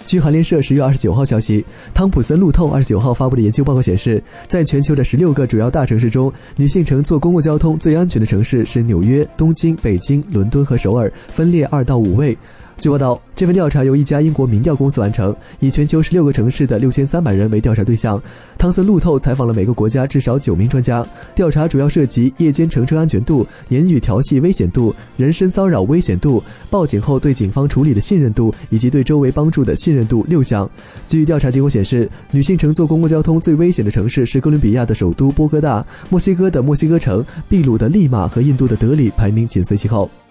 据韩联社10月29号消息，汤普森路透29号发布的研究报告显示，在全球的16个主要大城市中，女性乘坐公共交通最安全的城市是纽约、东京、北京、伦敦和首尔，分列2到5位。据报道，这份调查由一家英国民调公司完成，以全球16个城市的6300人为调查对象。汤森路透采访了每个国家至少9名专家。调查主要涉及夜间乘车安全度、言语调戏危险度、人身骚扰危险度、报警后对警方处理的信任度以及对周围帮助的信任度6项。据调查结果显示，女性乘坐公共交通最危险的城市是哥伦比亚的首都波哥大、墨西哥的墨西哥城、秘鲁的利马和印度的德里排名紧随其后。